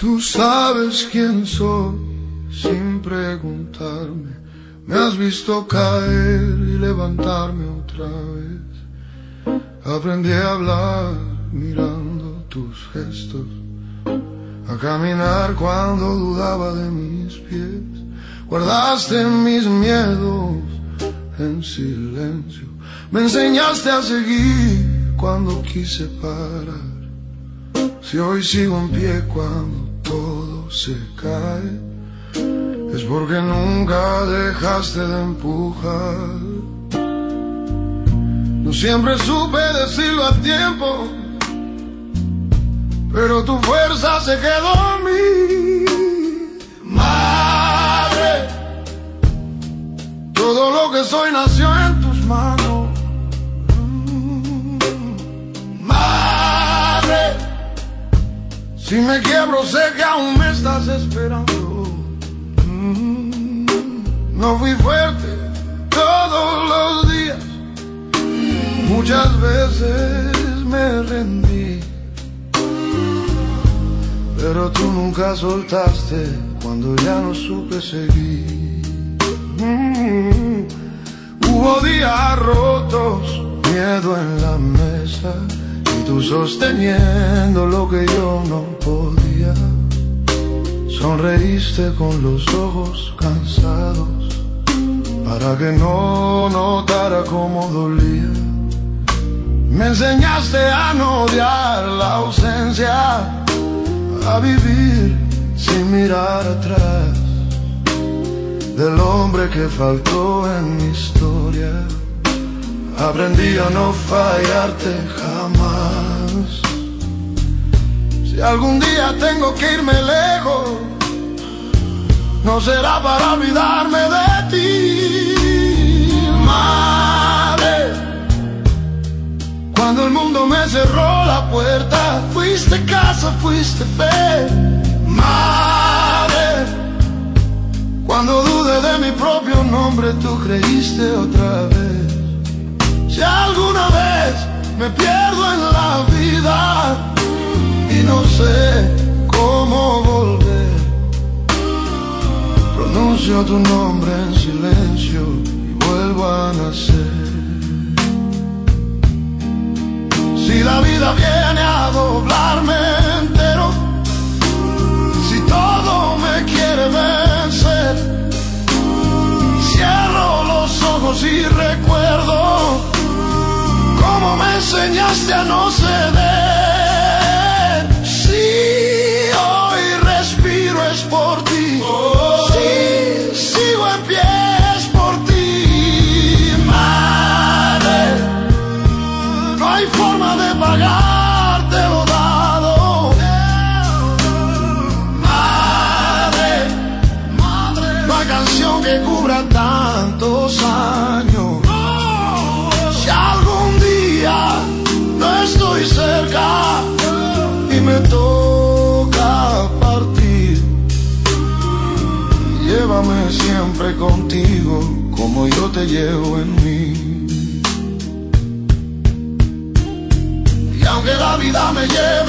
Tú sabes quién soy sin preguntarme. Me has visto caer y levantarme otra vez. Aprendí a hablar mirando tus gestos, a caminar cuando dudaba de mis pies. Guardaste mis miedos en silencio. Me enseñaste a seguir cuando quise parar. Si hoy sigo en pie cuando todo se cae, es porque nunca dejaste de empujar. No siempre supe decirlo a tiempo, pero tu fuerza se quedó en mí. Madre, todo lo que soy nació en tus manos. Madre, si me quiebro sé que aún me estás esperando. No fui fuerte todos los días, muchas veces me rendí, pero tú nunca soltaste cuando ya no supe seguir. Hubo días rotos, miedo en la mesa, y tú sosteniendo lo que yo no podía. Sonreíste con los ojos cansados para que no notara cómo dolía. Me enseñaste a no odiar la ausencia, a vivir sin mirar atrás, del hombre que faltó en mi historia. Aprendí a no fallarte jamás. Si algún día tengo que irme lejos, no será para olvidarme de ti. Madre, cuando el mundo me cerró la puerta, fuiste casa, fuiste fe. Madre, cuando dudé de mi propio nombre, tú creíste otra vez. Si alguna vez me pierdo en la vida y no sé cómo volver, pronuncio tu nombre en silencio y vuelvo a nacer. Si la vida viene a doblarme entero, si todo me quiere vencer, cierro los ojos y recuerdo cómo me enseñaste a no ceder. Si hoy respiro es por ti, si sigo en pie es por ti. Madre, no hay forma de pagarte lo dado. Madre, no hay canción que cubra tantos años. Si algún día no estoy cerca y me toca partir, llévame siempre contigo como yo te llevo en mí. Y aunque la vida me lleve